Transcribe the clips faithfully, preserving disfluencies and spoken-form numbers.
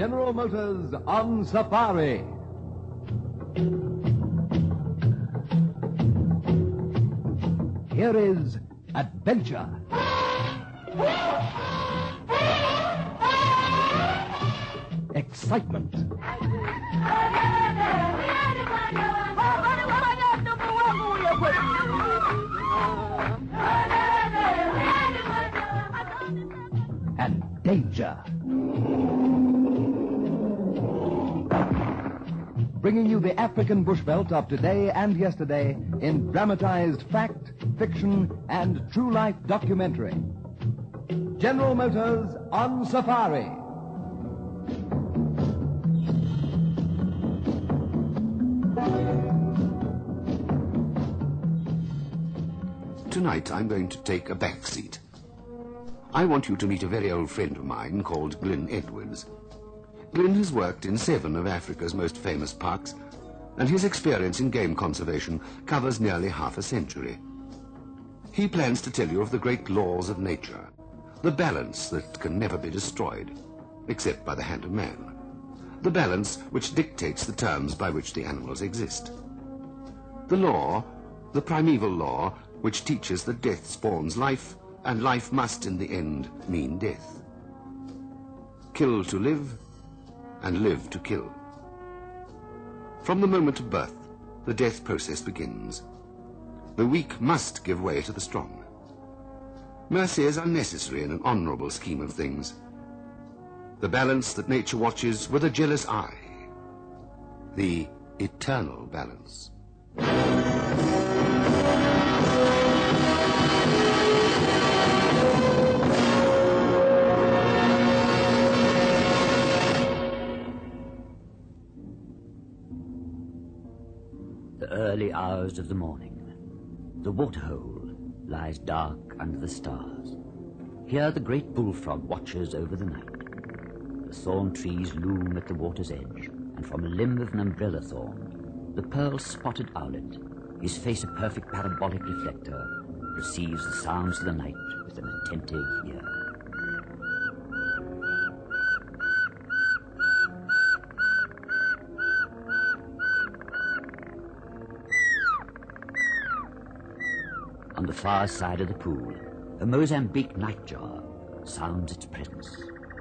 General Motors on Safari. Here is adventure. Excitement. And danger. Bringing you the African bush belt of today and yesterday in dramatized fact, fiction, and true-life documentary. General Motors on Safari. Tonight I'm going to take a back seat. I want you to meet a very old friend of mine called Glyn Edwards. Glyn has worked in seven of Africa's most famous parks, and his experience in game conservation covers nearly half a century. He plans to tell you of the great laws of nature, the balance that can never be destroyed, except by the hand of man, the balance which dictates the terms by which the animals exist. The law, the primeval law, which teaches that death spawns life, and life must in the end mean death. Kill to live, and live to kill. From the moment of birth, the death process begins. The weak must give way to the strong. Mercy is unnecessary in an honorable scheme of things. The balance that nature watches with a jealous eye. The eternal balance. The early hours of the morning. The waterhole lies dark under the stars. Here the great bullfrog watches over the night. The thorn trees loom at the water's edge, and from a limb of an umbrella thorn, the pearl-spotted owlet, his face a perfect parabolic reflector, receives the sounds of the night with an attentive ear. On the far side of the pool, a Mozambique nightjar sounds its presence.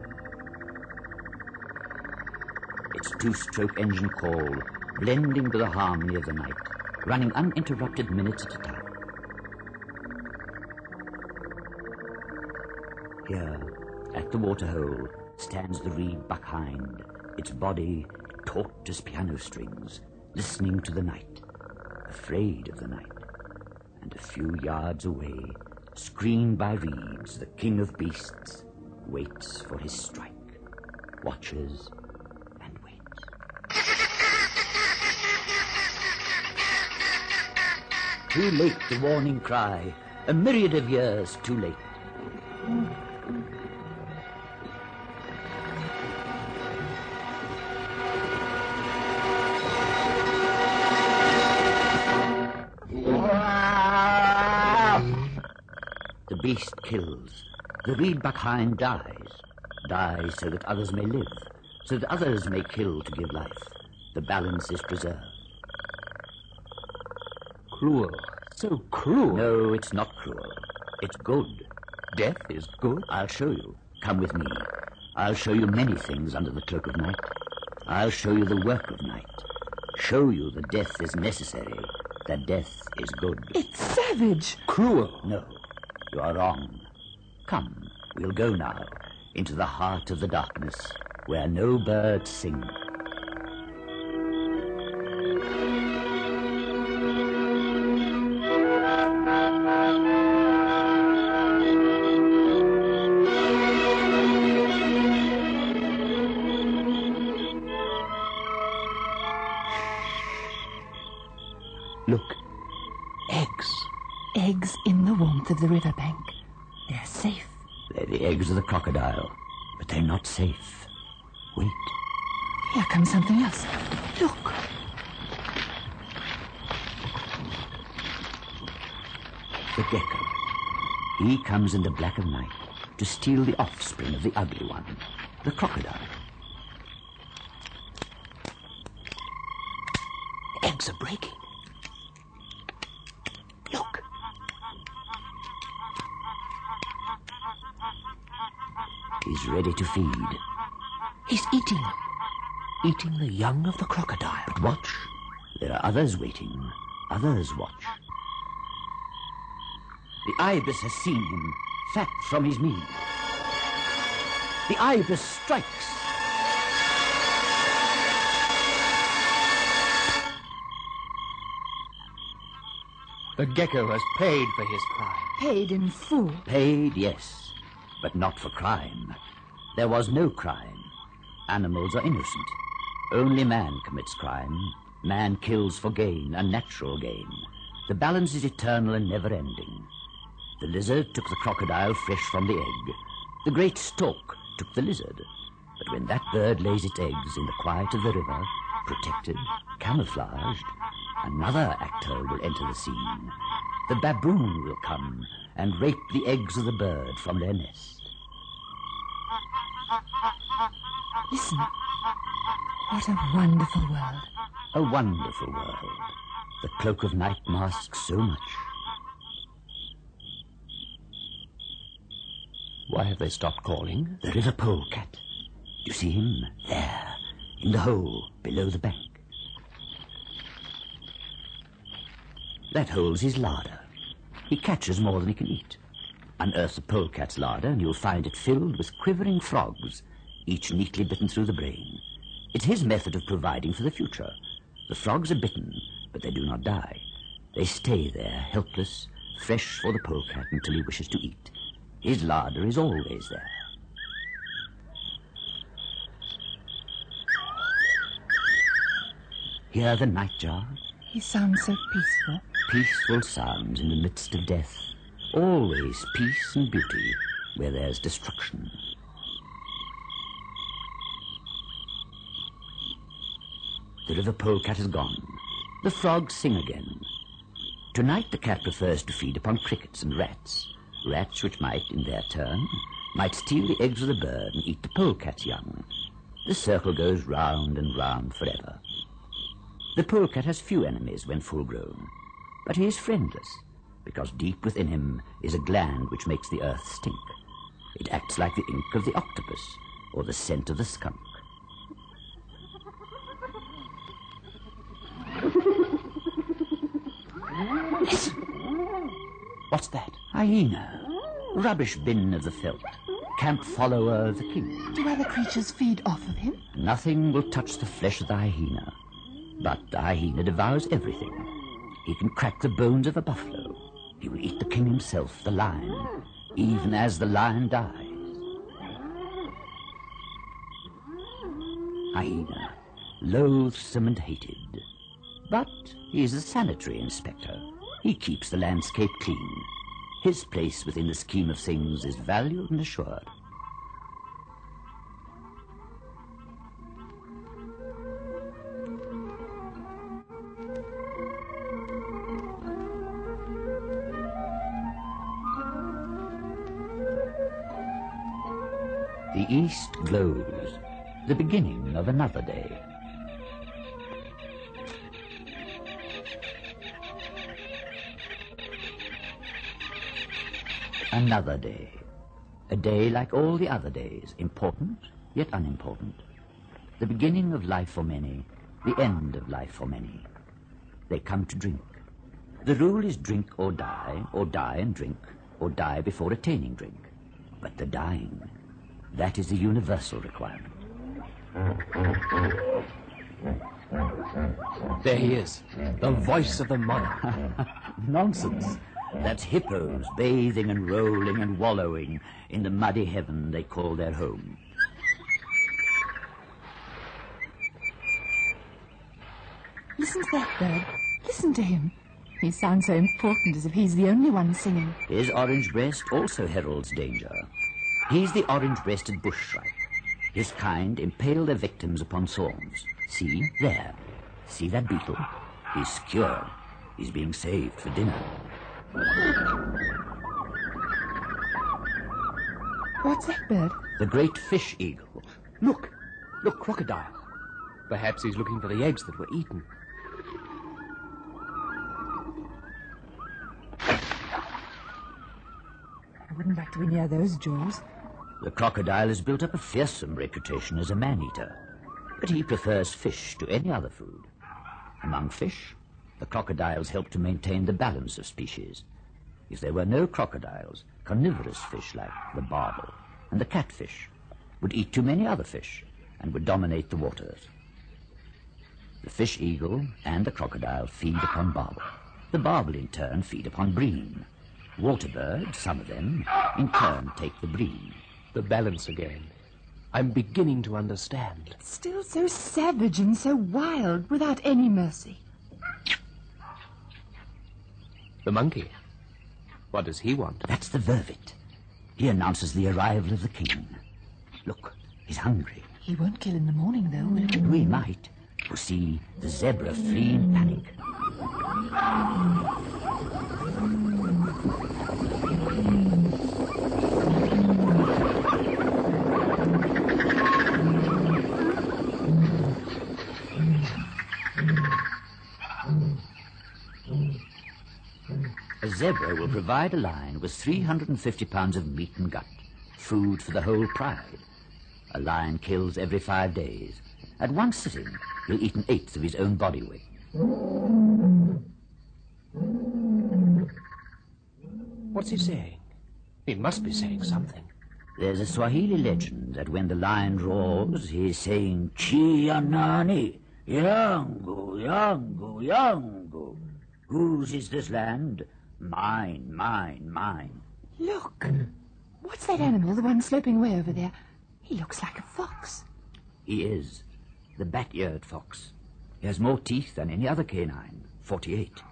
Its two-stroke engine call, blending with the harmony of the night, running uninterrupted minutes at a time. Here, at the waterhole, stands the reed buckhind, its body taut as piano strings, listening to the night, afraid of the night. And a few yards away, screened by reeds, the king of beasts waits for his strike, watches and waits. Too late, the warning cry, a myriad of years too late. The beast kills. The reed buckhind dies. Dies so that others may live, so that others may kill to give life. The balance is preserved. Cruel. So cruel. No, it's not cruel. It's good. Death is good? I'll show you. Come with me. I'll show you many things under the cloak of night. I'll show you the work of night. Show you that death is necessary, that death is good. It's savage. Cruel. No. You are wrong. Come, we'll go now into the heart of the darkness where no birds sing. Look, eggs. Eggs in the warmth of the riverbank. They're safe. They're the eggs of the crocodile, but they're not safe. Wait. Here comes something else. Look. The gecko. He comes in the black of night to steal the offspring of the ugly one, the crocodile. frogs are breaking. Look. He's ready to feed. He's eating. Eating the young of the crocodile. But watch. There are others waiting. Others watch. The ibis has seen him, fat from his meal. The ibis strikes. The gecko has paid for his crime. Paid in full. Paid, yes, but not for crime. There was no crime. Animals are innocent. Only man commits crime. Man kills for gain, unnatural gain. The balance is eternal and never-ending. The lizard took the crocodile fresh from the egg. The great stork took the lizard. But when that bird lays its eggs in the quiet of the river, protected, camouflaged, another actor will enter the scene. The baboon will come and rape the eggs of the bird from their nest. Listen. What a wonderful world. A wonderful world. The cloak of night masks so much. Why have they stopped calling? The river polecat. You see him? There, in the hole below the bank. That hole's his larder. He catches more than he can eat. Unearth the polecat's larder and you'll find it filled with quivering frogs, each neatly bitten through the brain. It's his method of providing for the future. The frogs are bitten, but they do not die. They stay there, helpless, fresh for the polecat until he wishes to eat. His larder is always there. Hear the nightjars? He sounds so peaceful. Peaceful sounds in the midst of death. Always peace and beauty where there's destruction. The river polecat is gone. The frogs sing again. Tonight the cat prefers to feed upon crickets and rats. Rats which might, in their turn, might steal the eggs of the bird and eat the polecat's young. The circle goes round and round forever. The polecat has few enemies when full grown, but he is friendless, because deep within him is a gland which makes the earth stink. It acts like the ink of the octopus, or the scent of the skunk. Listen. What's that? Hyena, rubbish bin of the veldt, camp follower of the king. Do other creatures feed off of him? Nothing will touch the flesh of the hyena, but the hyena devours everything. He can crack the bones of a buffalo. He will eat the king himself, the lion, even as the lion dies. Hyena, loathsome and hated. But he is a sanitary inspector. He keeps the landscape clean. His place within the scheme of things is valued and assured. The east glows, the beginning of another day. Another day. A day like all the other days, important yet unimportant. The beginning of life for many, the end of life for many. They come to drink. The rule is drink or die, or die and drink, or die before attaining drink. But the dying, that is the universal requirement. There he is, the voice of the monarch. Nonsense. That's hippos bathing and rolling and wallowing in the muddy heaven they call their home. Listen to that bird. Listen to him. He sounds so important, as if he's the only one singing. His orange breast also heralds danger. He's the orange-breasted bush shrike. His kind impale their victims upon thorns. See, there. See that beetle? He's secure. He's being saved for dinner. What's that bird? The great fish eagle. Look, look, crocodile. Perhaps he's looking for the eggs that were eaten. I wouldn't like to be near those jaws. The crocodile has built up a fearsome reputation as a man-eater, but he prefers fish to any other food. Among fish, the crocodiles help to maintain the balance of species. If there were no crocodiles, carnivorous fish like the barbel and the catfish would eat too many other fish and would dominate the waters. The fish eagle and the crocodile feed upon barbel. The barbel, in turn, feed upon bream. Water birds, some of them, in turn take the bream. The balance again. I'm beginning to understand. Still so savage and so wild, without any mercy. The monkey. What does he want? That's the vervet. He announces the arrival of the king. Look, he's hungry. He won't kill in the morning, though, will he? We might. You see, the zebra flee in panic. A zebra will provide a lion with three hundred fifty pounds of meat and gut, food for the whole pride. A lion kills every five days. At one sitting, he'll eat an eighth of his own body weight. What's he saying? He must be saying something. There's a Swahili legend that when the lion roars, he's saying, Chianani, yangu, yangu, yangu. Whose is this land? Mine, mine, mine. Look. What's that animal, the one sloping way over there? He looks like a fox. He is. The bat-eared fox. He has more teeth than any other canine. Forty-eight.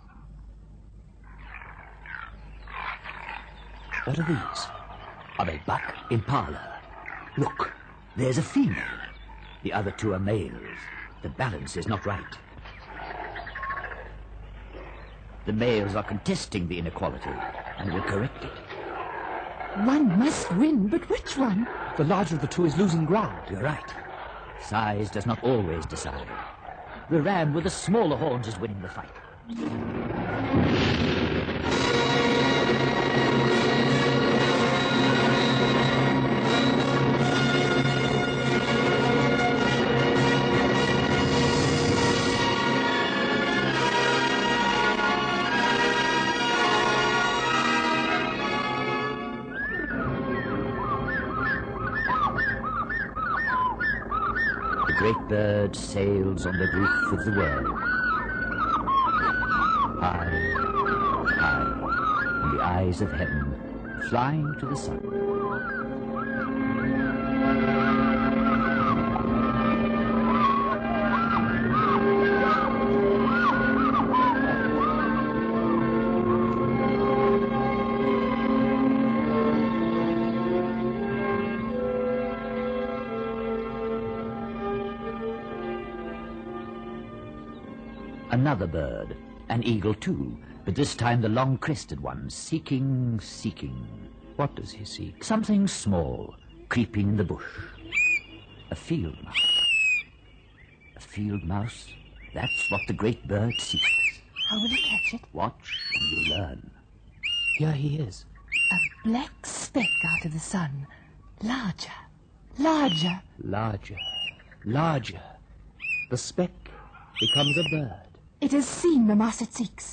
What are these? Are they buck? Impala. Look, there's a female. The other two are males. The balance is not right. The males are contesting the inequality and will correct it. One must win, but which one? The larger of the two is losing ground. You're right. Size does not always decide. The ram with the smaller horns is winning the fight. The great bird sails on the roof of the world. High, high, in the eyes of heaven, flying to the sun. Another bird, an eagle too, but this time the long-crested one, seeking, seeking. What does he seek? Something small, creeping in the bush. A field mouse. A field mouse, that's what the great bird seeks. How will he catch it? Watch and you'll learn. Here he is. A black speck out of the sun. Larger, larger. Larger, larger. The speck becomes a bird. It has seen the mouse it seeks.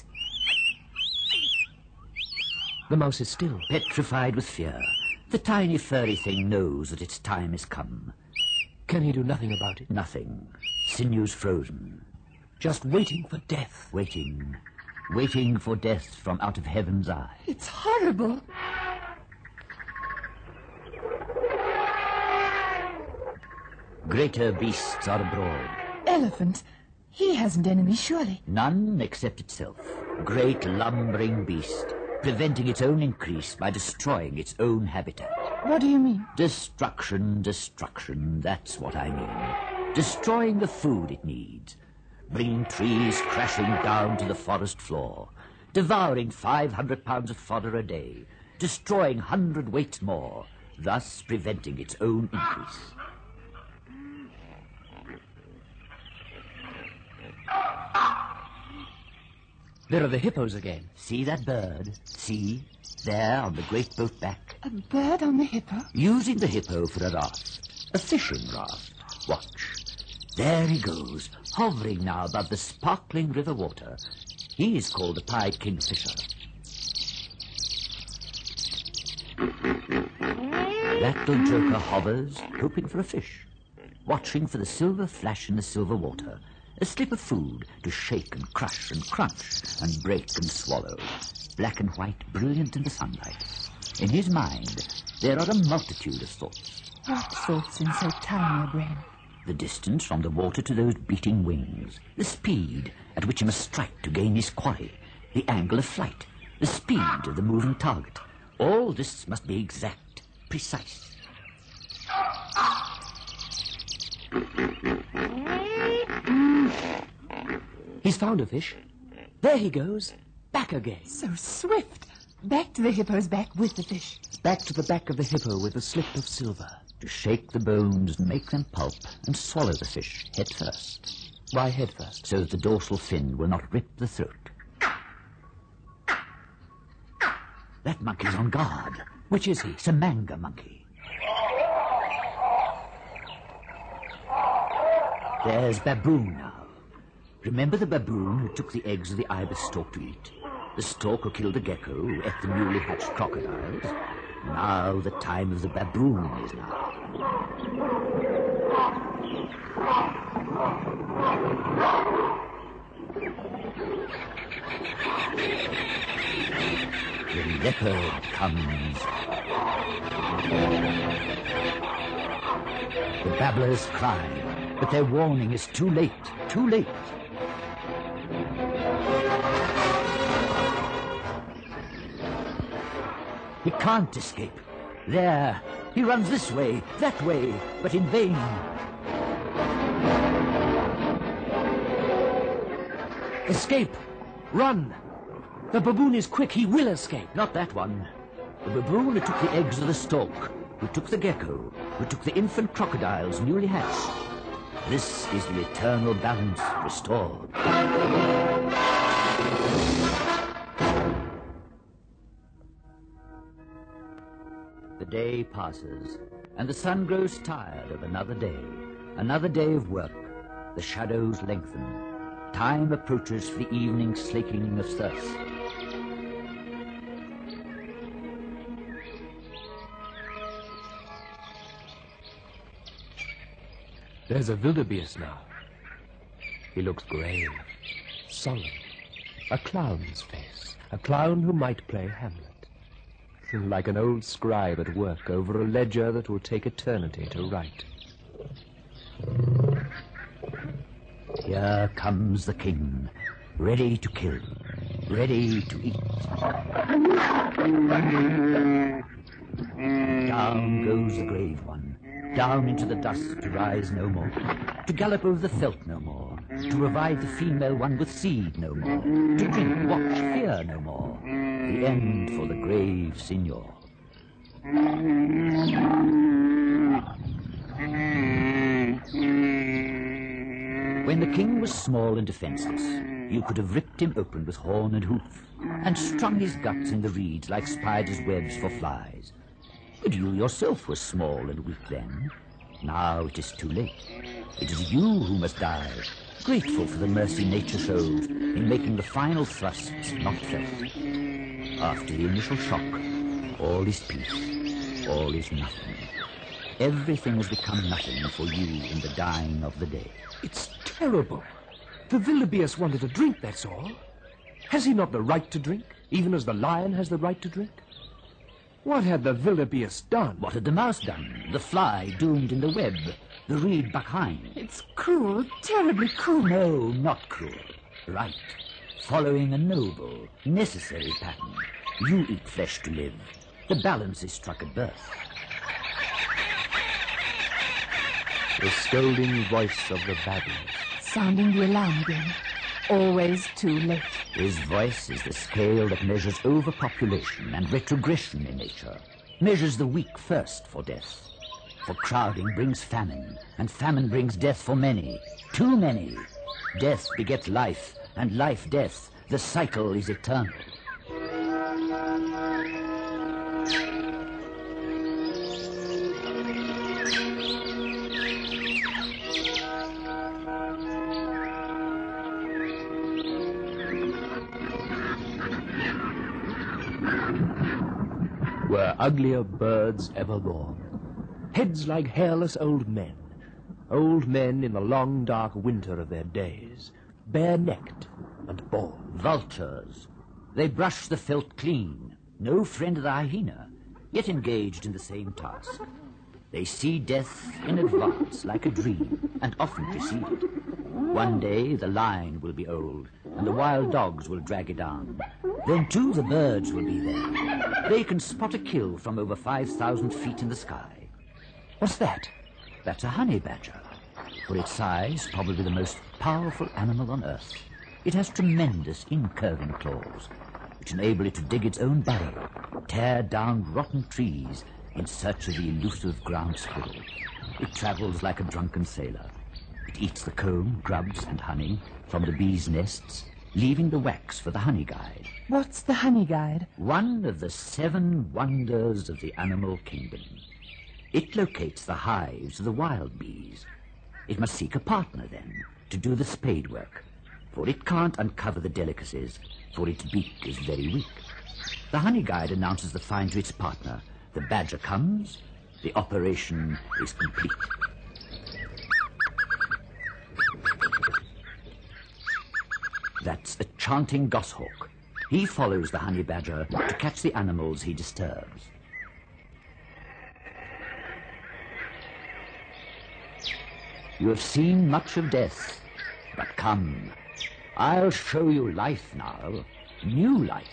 The mouse is still. Petrified with fear, the tiny furry thing knows that its time has come. Can he do nothing about it? Nothing. Sinews frozen. Just waiting for death. Waiting. Waiting for death from out of heaven's eye. It's horrible. Greater beasts are abroad. Elephant. He hasn't enemies, surely. None except itself. Great lumbering beast, preventing its own increase by destroying its own habitat. What do you mean? Destruction, destruction, that's what I mean. Destroying the food it needs. Bringing trees crashing down to the forest floor. Devouring five hundred pounds of fodder a day. Destroying hundred weights more. Thus preventing its own increase. There are the hippos again. See that bird? See? There on the great boat back. A bird on the hippo? Using the hippo for a raft. A fishing raft. Watch. There he goes, hovering now above the sparkling river water. He is called the pied kingfisher. That little joker hovers, hoping for a fish, watching for the silver flash in the silver water, a slip of food to shake and crush and crunch and break and swallow, black and white, brilliant in the sunlight. In his mind, there are a multitude of thoughts. What thoughts in so tiny a brain? The distance from the water to those beating wings, the speed at which he must strike to gain his quarry, the angle of flight, the speed of the moving target. All this must be exact, precise. He's found a fish. There he goes. Back again. So swift. Back to the hippo's back with the fish. Back to the back of the hippo with a slip of silver. To shake the bones and make them pulp and swallow the fish head first. Why head first? So that the dorsal fin will not rip the throat. That monkey's on guard. Which is he? Samanga monkey. There's baboon now. Remember the baboon who took the eggs of the ibis stork to eat? The stork who killed the gecko, who ate the newly hatched crocodiles? Now the time of the baboon is now. The leopard comes. The babblers cry, but their warning is too late, too late. He can't escape. There, he runs this way, that way, but in vain. Escape! Run! The baboon is quick. He will escape. Not that one. The baboon who took the eggs of the stork, who took the gecko, who took the infant crocodiles newly hatched. This is the eternal balance restored. The day passes, and the sun grows tired of another day, another day of work. The shadows lengthen. Time approaches for the evening slaking of thirst. There's a wildebeest now. He looks grave, solemn. A clown's face. A clown who might play Hamlet. Like an old scribe at work over a ledger that will take eternity to write. Here comes the king, ready to kill, ready to eat. Down goes the grave one, down into the dust to rise no more, to gallop over the veldt no more, to revive the female one with seed no more, to drink, watch, fear no more. The end for the grave signor. When the king was small and defenseless, you could have ripped him open with horn and hoof, and strung his guts in the reeds like spiders' webs for flies. But you yourself were small and weak then. Now it is too late. It is you who must die, grateful for the mercy nature shows in making the final thrusts not felt. After the initial shock, all is peace, all is nothing. Everything has become nothing for you in the dying of the day. It's terrible. The wildebeest wanted a drink, that's all. Has he not the right to drink, even as the lion has the right to drink? What had the wildebeest done? What had the mouse done? The fly doomed in the web, the reed behind. It's cruel, terribly cruel. No, not cruel. Right. Following a noble, necessary pattern. You eat flesh to live. The balance is struck at birth. The scolding voice of the babblers. Sounding the alarm again. Always too late. His voice is the scale that measures overpopulation and retrogression in nature. Measures the weak first for death. For crowding brings famine, and famine brings death for many. Too many. Death begets life, and life death. The cycle is eternal. Were uglier birds ever born? Heads like hairless old men. Old men in the long, dark winter of their days, bare-necked and bald. Vultures. They brush the filth clean. No friend of the hyena, yet engaged in the same task. They see death in advance like a dream, and often precede it. One day the lion will be old, and the wild dogs will drag it down. Then too the birds will be there. They can spot a kill from over five thousand feet in the sky. What's that? That's a honey badger. For its size, probably the most powerful animal on Earth. It has tremendous incurving claws, which enable it to dig its own burrow, tear down rotten trees in search of the elusive ground squirrel. It travels like a drunken sailor. It eats the comb, grubs, and honey from the bees' nests, leaving the wax for the honey guide. What's the honey guide? One of the seven wonders of the animal kingdom. It locates the hives of the wild bees. It must seek a partner, then, to do the spade work, for it can't uncover the delicacies, for its beak is very weak. The honey guide announces the find to its partner. The badger comes. The operation is complete. That's a chanting goshawk. He follows the honey badger to catch the animals he disturbs. You have seen much of death, but come, I'll show you life now, new life.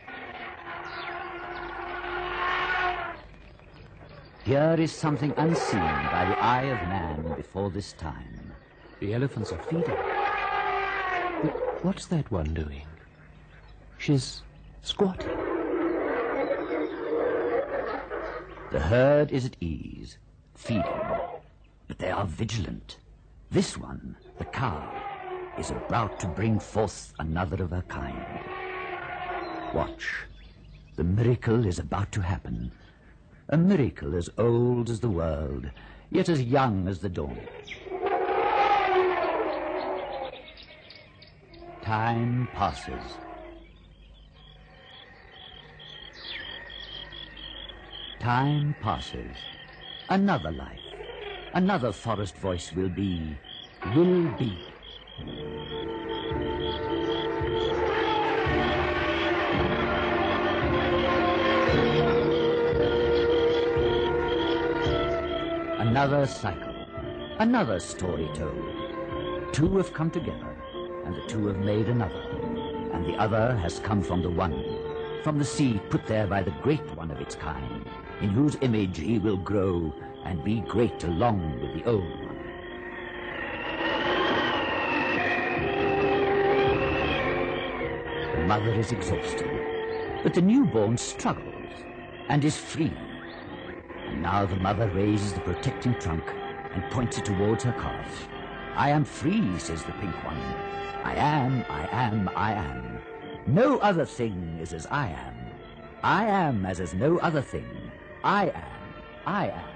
Here is something unseen by the eye of man before this time. The elephants are feeding. But what's that one doing? She's squatting. The herd is at ease, feeding. But they are vigilant. This one, the cow, is about to bring forth another of her kind. Watch. The miracle is about to happen. A miracle as old as the world, yet as young as the dawn. Time passes. Time passes. Another life. Another forest voice will be, will be. Another cycle, another story told. Two have come together, and the two have made another, and the other has come from the one, from the seed put there by the great one of its kind, in whose image he will grow and be great along with the old one. The mother is exhausted, but the newborn struggles and is free. And now the mother raises the protecting trunk and points it towards her calf. I am free, says the pink one. I am, I am, I am. No other thing is as I am. I am as is no other thing. I am, I am.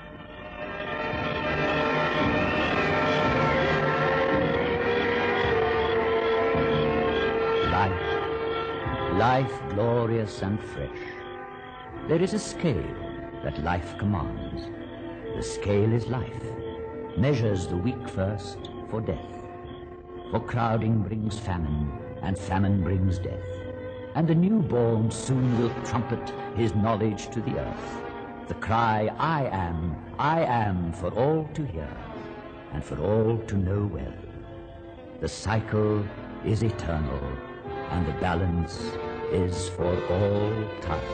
Life, life glorious and fresh. There is a scale that life commands. The scale is life, measures the weak first for death. For crowding brings famine, and famine brings death. And the newborn soon will trumpet his knowledge to the earth. The cry, I am, I am, for all to hear, and for all to know well. The cycle is eternal, and the balance is for all time.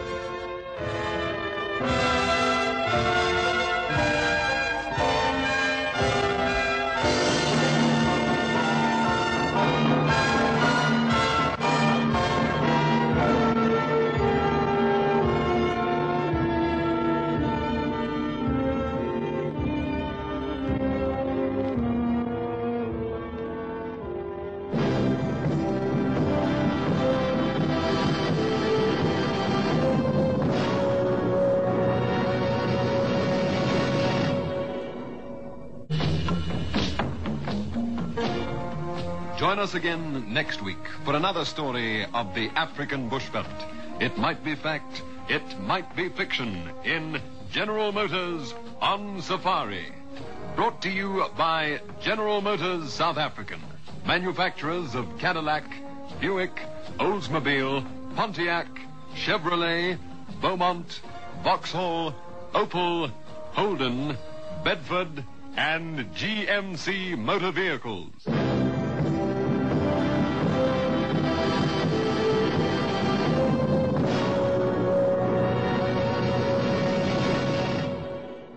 Join us again next week for another story of the African bushveld. It might be fact, it might be fiction in General Motors on Safari. Brought to you by General Motors South African, manufacturers of Cadillac, Buick, Oldsmobile, Pontiac, Chevrolet, Beaumont, Vauxhall, Opel, Holden, Bedford, and G M C motor vehicles.